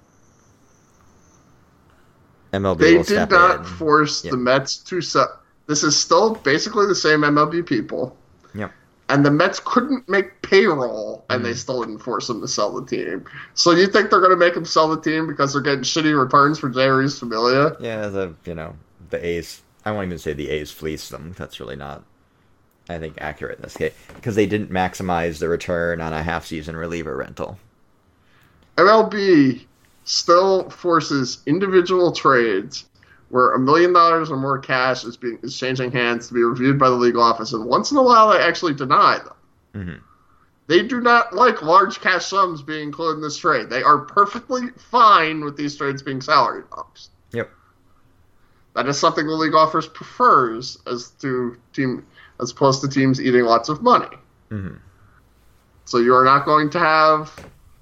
M L B They will did step not in. force Yeah. the Mets to sell. This is still basically the same M L B people. Yep. And the Mets couldn't make payroll, and Mm. they still didn't force them to sell the team. So you think they're going to make them sell the team because they're getting shitty returns for Jerry's Familia? Yeah, the, you know, the A's I won't even say the A's fleeced them. That's really not, I think, accurate in this case. Because they didn't maximize the return on a half-season reliever rental. M L B still forces individual trades where a million dollars or more cash is being is changing hands to be reviewed by the league office, and once in a while they actually deny them. Mm-hmm. They do not like large cash sums being included in this trade. They are perfectly fine with these trades being salary bumps. Yep. That is something the league offers prefers as to team as opposed to teams eating lots of money. Mm-hmm. So you are not going to have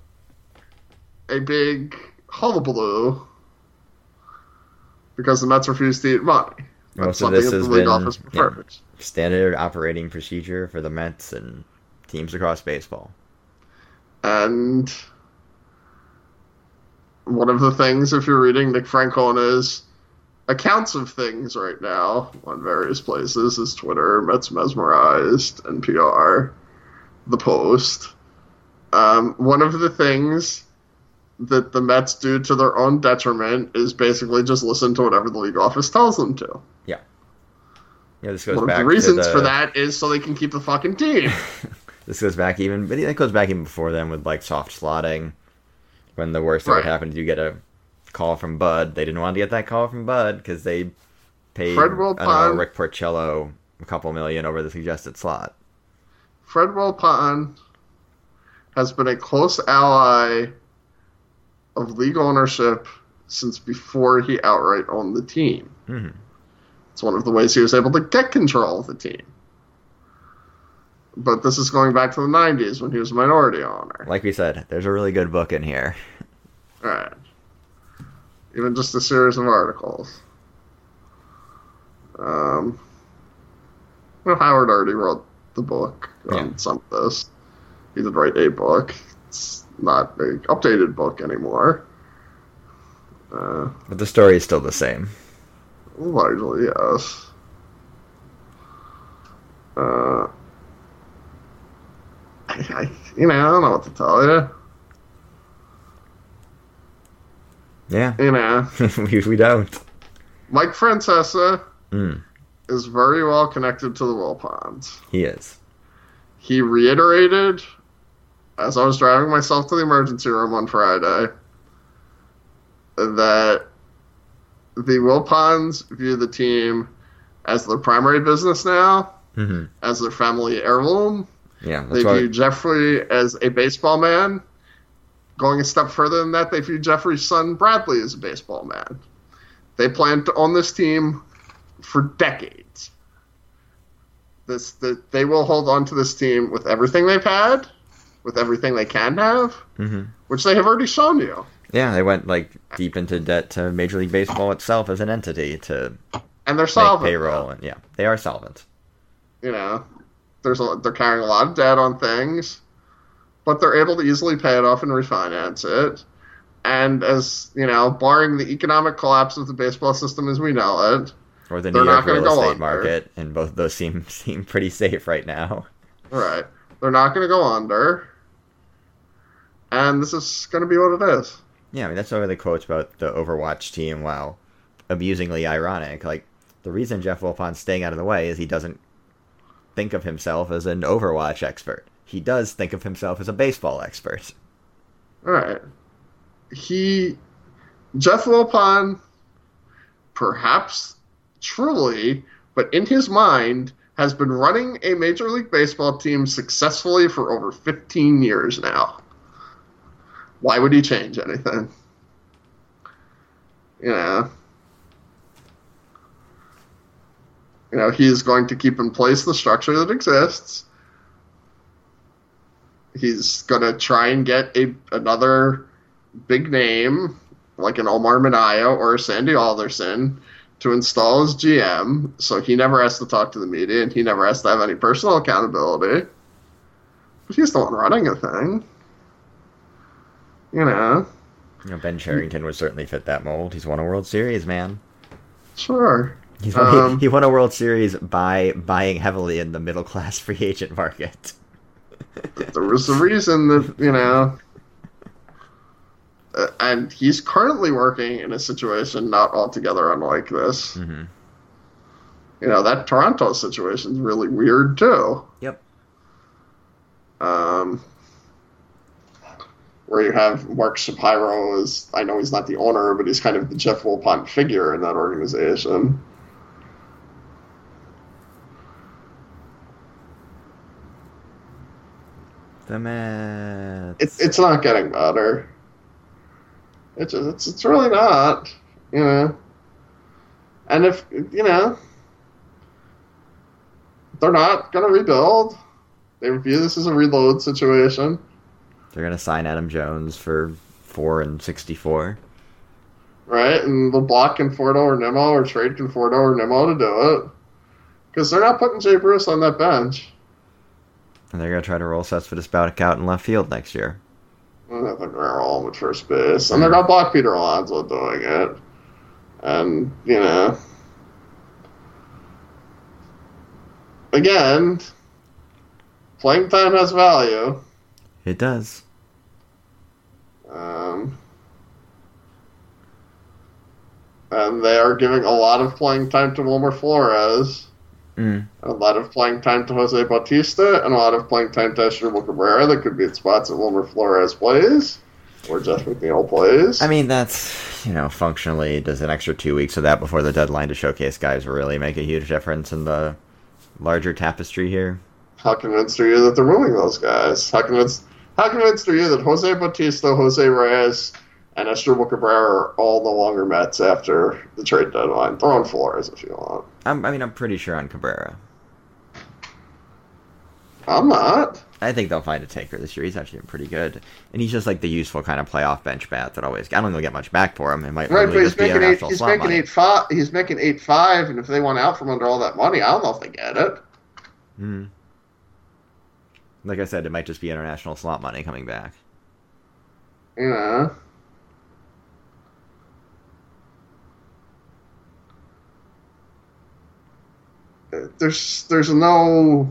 a big hullabaloo because the Mets refuse to eat money. That's Most of this has been yeah, prefers. standard operating procedure for the Mets and teams across baseball. And one of the things, if you're reading Nick Francona's accounts of things right now on various places, is Twitter, Mets Mesmerized, N P R, The Post. Um, one of the things that the Mets do to their own detriment is basically just listen to whatever the league office tells them to. Yeah. Yeah, this goes One back of the reasons to the... for that is so they can keep the fucking team. This goes back even, but it goes back even before then with like soft slotting. When the worst that right. would happen, you get a call from Bud. They didn't want to get that call from Bud because they paid Fred I don't know, Rick Porcello a couple million over the suggested slot. Fred Wilpon has been a close ally of league ownership since before he outright owned the team. Mm-hmm. It's one of the ways he was able to get control of the team. But this is going back to the nineties when he was a minority owner. Like we said, there's a really good book in here. Right. Even just a series of articles. Um, well, Howard already wrote the book on yeah. some of this. He did write a book. It's not an updated book anymore. Uh, but the story is still the same. Largely, yes. Uh, I, I, you know, I don't know what to tell you. Yeah. You know. we, we don't. Mike Francesa mm. is very well connected to the Wilpons. He is. He reiterated, as I was driving myself to the emergency room on Friday, that the Wilpons view the team as their primary business now, mm-hmm. as their family heirloom. Yeah, that's they why... view Jeffrey as a baseball man. Going a step further than that, they view Jeffrey's son Bradley as a baseball man. They plan to own this team for decades. This the, They will hold on to this team with everything they've had, with everything they can have, mm-hmm. which they have already shown you. Yeah, they went like deep into debt to Major League Baseball itself as an entity to and they're solvent. Make payroll, and yeah, they are solvent. You know, there's a, they're carrying a lot of debt on things, but they're able to easily pay it off and refinance it. And as you know, barring the economic collapse of the baseball system as we know it, or the New York real estate market, and both of those seem seem pretty safe right now. Right, they're not going to go under, and this is going to be what it is. Yeah, I mean, that's one of the quotes about the Overwatch team, while amusingly ironic. Like, the reason Jeff Wilpon's staying out of the way is he doesn't think of himself as an Overwatch expert. He does think of himself as a baseball expert. All right. He, Jeff Wilpon, perhaps truly, but in his mind, has been running a Major League Baseball team successfully for over fifteen years now. Why would he change anything? You know. You know, he's going to keep in place the structure that exists. He's going to try and get a another big name, like an Omar Minaya or a Sandy Alderson, to install as G M, so he never has to talk to the media and he never has to have any personal accountability. But he's the one running a thing. You know. You know, Ben Cherington would certainly fit that mold. He's won a World Series, man. Sure. He's won, um, he, he won a World Series by buying heavily in the middle-class free agent market. There was a reason that, you know... Uh, and he's currently working in a situation not altogether unlike this. Mm-hmm. You know, that Toronto situation's really weird, too. Yep. Um, where you have Mark Shapiro as, I know he's not the owner, but he's kind of the Jeff Wilpon figure in that organization. The Mets. It's it's not getting better. It's it's it's really not, you know. And if you know, they're not going to rebuild. They view this as a reload situation. They're going to sign Adam Jones for four and sixty-four. Right, and they'll block Conforto or Nimmo or trade Conforto or Nimmo to do it. Because they're not putting Jay Bruce on that bench. And they're going to try to roll Cespedes Bautic out in left field next year. I don't think they're going to roll him at first base. And they're going to block Peter Alonso doing it. And, you know... Again, playing time has value. It does. Um... And they are giving a lot of playing time to Wilmer Flores, mm. a lot of playing time to Jose Bautista, and a lot of playing time to Asdrubal Cabrera that could be at spots that Wilmer Flores plays, or Jeff McNeil plays. I mean, that's, you know, functionally, does an extra two weeks of that before the deadline to showcase guys really make a huge difference in the larger tapestry here? How convinced are you that they're moving those guys? How convinced, how convinced are you that Jose Bautista, Jose Reyes, and Asdrubal Cabrera are all no longer Mets after the trade deadline? Throw in Flores if you want. I'm, I mean, I'm pretty sure on Cabrera. I'm not. I think they'll find a taker this year. He's actually been pretty good. And he's just like the useful kind of playoff bench bat that always... I don't think they'll get much back for him. It might right, really but he's just be making, eight, international he's, slot making money. eight five, he's making eight five, and if they want out from under all that money, I don't know if they get it. Hmm. Like I said, it might just be international slot money coming back. You know... There's there's no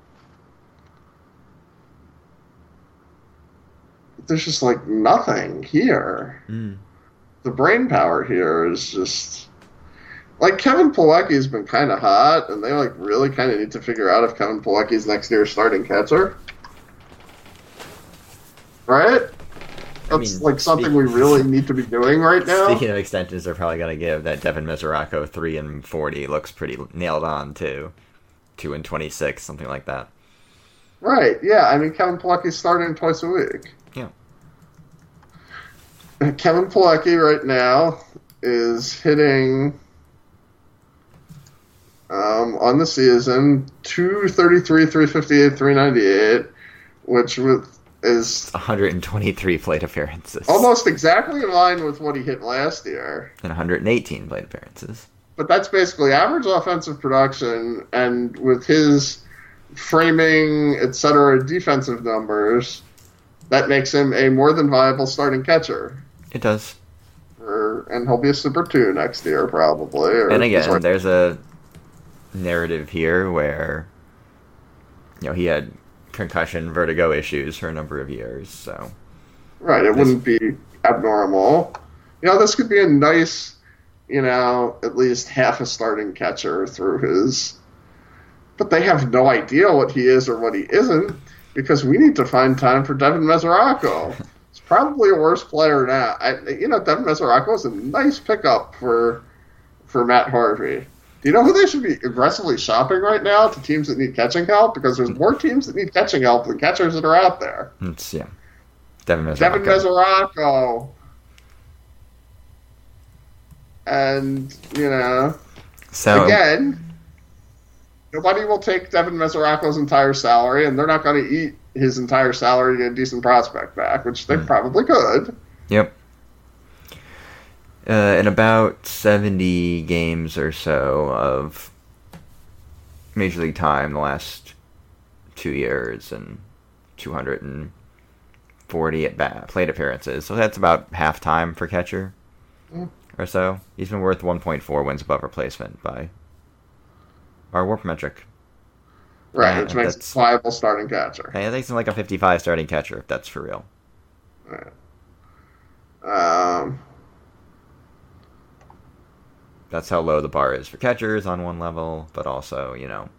there's just like nothing here. Mm. The brain power here is just like Kevin Plawecki's been kind of hot, and they like really kind of need to figure out if Kevin Plawecki's next year's starting catcher, right? That's I mean, like something speak- we really need to be doing right now. Speaking of extensions, they're probably going to give that Devin Mesoraco three and forty looks pretty nailed on too. two and twenty-six, something like that. Right, yeah. I mean, Kevin Plawecki's starting twice a week. Yeah. Kevin Plawecki right now is hitting um, on the season two thirty-three, three fifty-eight, three ninety-eight, which with is one hundred twenty-three plate appearances. Almost exactly in line with what he hit last year. And one hundred eighteen plate appearances. But that's basically average offensive production, and with his framing, et cetera, defensive numbers, that makes him a more than viable starting catcher. It does. Or, and he'll be a Super two next year, probably. Or and again, sorry. There's a narrative here where, you know, he had concussion, vertigo issues for a number of years, so... Right, it this... wouldn't be abnormal. You know, this could be a nice, you know, at least half a starting catcher through his... But they have no idea what he is or what he isn't, because we need to find time for Devin Mesoraco. He's probably a worse player now. I, you know, Devin Mesoraco is a nice pickup for for Matt Harvey. Do you know who they should be aggressively shopping right now to teams that need catching help? Because there's more teams that need catching help than catchers that are out there. It's, yeah. Devin Mesoraco. Devin Mesoraco. And, you know, so, again, nobody will take Devin Mesoraco's entire salary, and they're not going to eat his entire salary to get a decent prospect back, which they mm. probably could. Yep. Uh, in about seventy games or so of Major League time the last two years and two hundred forty at bat plate appearances. So that's about half time for catcher mm. or so. He's been worth one point four wins above replacement by our WARP metric. Right, uh, which makes a viable starting catcher. I think he's like a fifty-five starting catcher, if that's for real. Right. Um... that's how low the bar is for catchers on one level, but also, you know,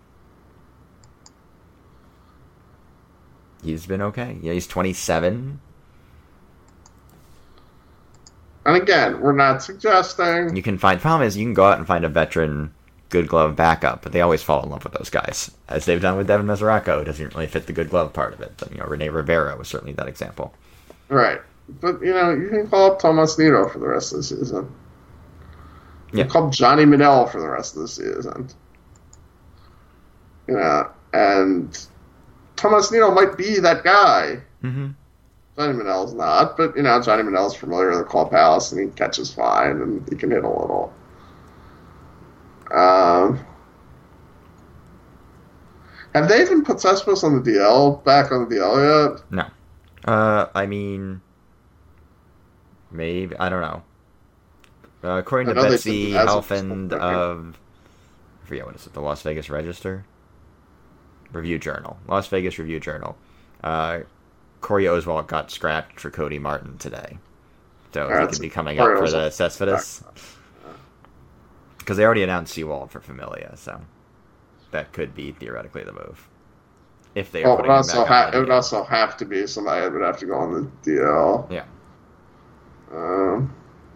he's been okay. Yeah, he's twenty-seven. And again, we're not suggesting... You can find... Problem is, you can go out and find a veteran good glove backup, but they always fall in love with those guys, as they've done with Devin Mesoraco. It doesn't really fit the good glove part of it. But, you know, Rene Rivera was certainly that example. Right. But, you know, you can call up Tomas Nido for the rest of the season. You yeah. can call up Johnny Manel for the rest of the season. You know, and Tomas Nido might be that guy. Mm-hmm. Johnny Manel's not, but, you know, Johnny Manel's familiar with the clubhouse, and he catches fine, and he can hit a little. Um, have they even put Cespedes on the D L, back on the D L yet? No. Uh, I mean, maybe, I don't know. Uh, according to Betsy Halfand of, I forget what is it, the Las Vegas Register? Review Journal. Las Vegas Review Journal. Uh, Corey Oswalt got scratched for Cody Martin today. So right, he could be coming up for the Cespedes. Because they already announced Seawald for Familia, so that could be theoretically the move. If they are well, putting it, him also back ha- on the it would also have to be somebody that would have to go on the D L. Yeah. Um,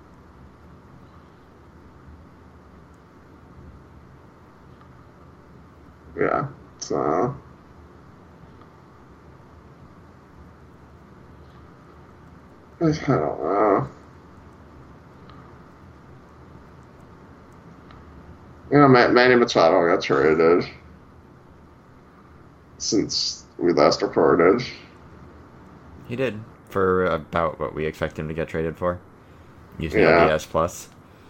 yeah, so... I don't know. You know, Manny Machado got traded since we last recorded. He did, for about what we expect him to get traded for, using yeah. O D S Plus.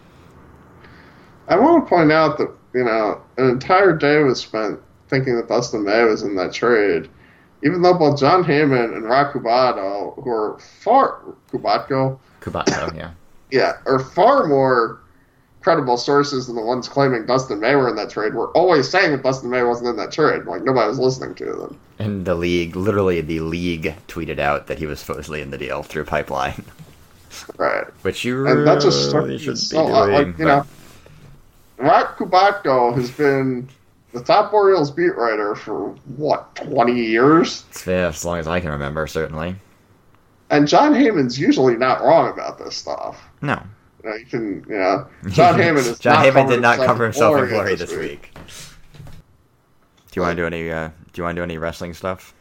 I want to point out that, you know, an entire day was spent thinking that Dustin May was in that trade, even though both John Heyman and Rock Kubatko, who are far... Kubatko? Kubatko, yeah. Yeah, are far more credible sources than the ones claiming Dustin May were in that trade. Were always saying that Dustin May wasn't in that trade. Like, nobody was listening to them. And the league, literally the league, tweeted out that he was supposedly in the deal through Pipeline. Right. Which you and really that just started, should so, be uh, doing. like, you but... know, Rock Kubatko has been the top Orioles beat writer for, what, twenty years? It's been as long as I can remember, certainly. And John Heyman's usually not wrong about this stuff. No. You know, you can, you know, John Heyman is John not Heyman did not cover himself in glory glory this this week. week. Do you want to do any? Uh, do you want to do any wrestling stuff?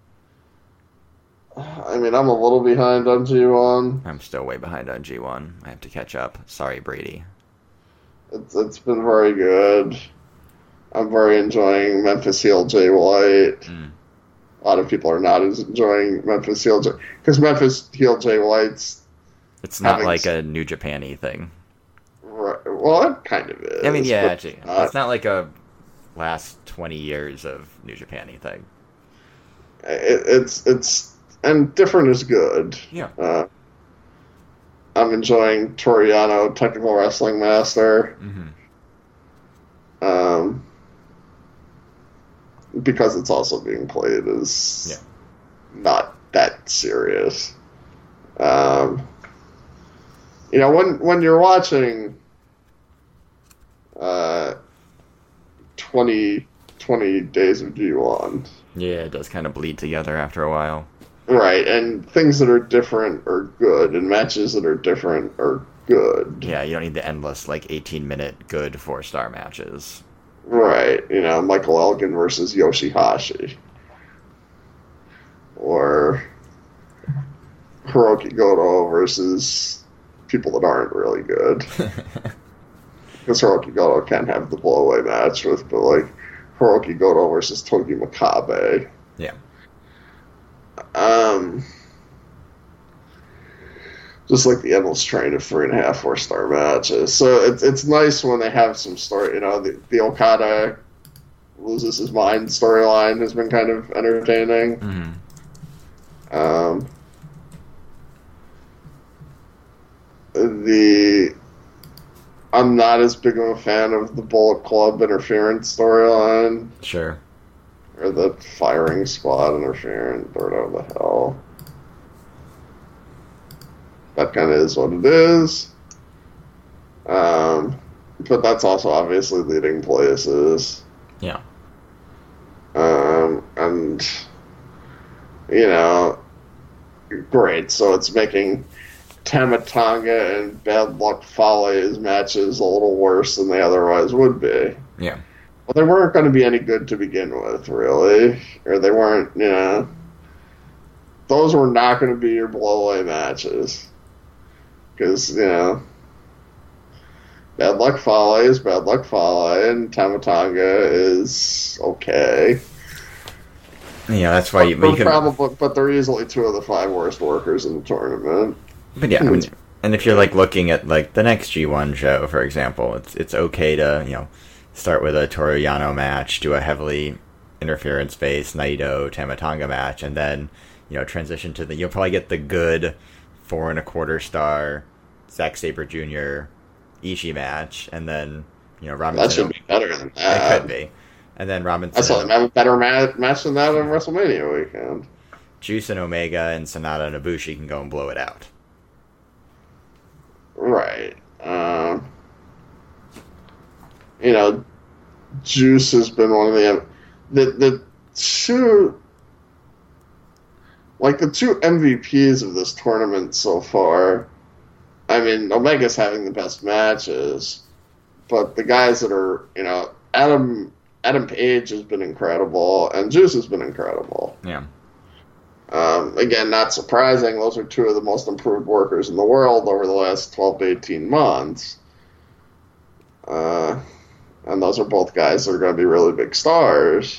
I mean, I'm a little behind on G one. I'm still way behind on G one. I have to catch up. Sorry, Brady. It's it's been very good. I'm very enjoying Memphis heel Jay White. Mm. A lot of people are not as enjoying Memphis heel Jay because Memphis heel Jay White's. It's not like a New Japan-y thing. Right. Well, it kind of is. I mean, yeah, actually, not. It's not like a last twenty years of New Japan-y thing. It, it's it's and different is good. Yeah. Uh, I'm enjoying Toriano, Technical Wrestling Master. Mm-hmm. Um, because it's also being played as yeah. not that serious. Um, you know, when when you're watching uh, twenty, twenty days of G one. Yeah, it does kind of bleed together after a while. Right, and things that are different are good, and matches that are different are good. Yeah, you don't need the endless, like, eighteen-minute good four-star matches. Right, you know, Michael Elgin versus Yoshihashi. Or Hiroki Goto versus people that aren't really good. Because Hiroki Goto can have the blow-away match with, but, like, Hiroki Goto versus Togi Makabe. Yeah. Um, just like the endless train of three and a half, four star matches. So it's it's nice when they have some story. You know, the, the Okada loses his mind storyline has been kind of entertaining. Mm-hmm. Um, the I'm not as big of a fan of the Bullet Club interference storyline. Sure. Or the firing squad interference, or whatever the hell. That kind of is what it is. Um, but that's also obviously leading places. Yeah. Um, and, you know, great. So it's making Tama Tonga and Bad Luck Fale's matches a little worse than they otherwise would be. Yeah. Well, they weren't going to be any good to begin with, really. Or they weren't, you know. Those were not going to be your blowaway matches. Because, you know, Bad Luck Fale is Bad Luck Fale, and Tama Tonga is okay. Yeah, that's why you, but, you can... probably, but they're easily two of the five worst workers in the tournament. But yeah, I mean, and if you're like looking at like the next G one show, for example, it's it's okay to, you know, start with a Toru Yano match, do a heavily interference-based Naito Tama Tonga match, and then, you know, transition to the, you'll probably get the good four and a quarter star Zack Sabre Junior Ishii match, and then, you know, Robinson. That should be better than that. It could be. And then Robinson. I saw them have a better ma- match than that on WrestleMania weekend. Juice and Omega and Sonata and Ibushi can go and blow it out. Right. Um, you know, Juice has been one of the the the two like the two M V Ps of this tournament so far. I mean, Omega's having the best matches, but the guys that are, you know, Adam Adam Page has been incredible, and Juice has been incredible. Yeah. Um, again, not surprising. Those are two of the most improved workers in the world over the last twelve to eighteen months. Uh, and those are both guys that are going to be really big stars.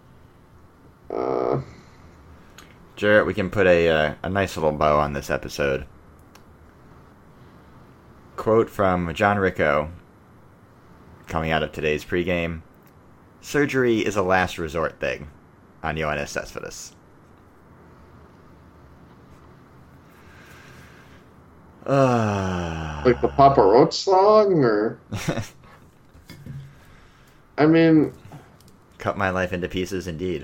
Uh, Jarrett, we can put a uh, a nice little bow on this episode. Quote from John Ricco, coming out of today's pregame: "Surgery is a last resort thing," on Yoenis Cespedes. Uh... like the Papa Roach song, or I mean, cut my life into pieces, indeed.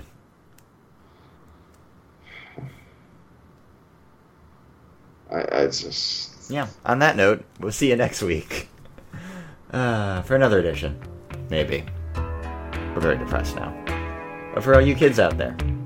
I, I just yeah. On that note, we'll see you next week uh, for another edition. Maybe. We're very depressed now. But for all you kids out there,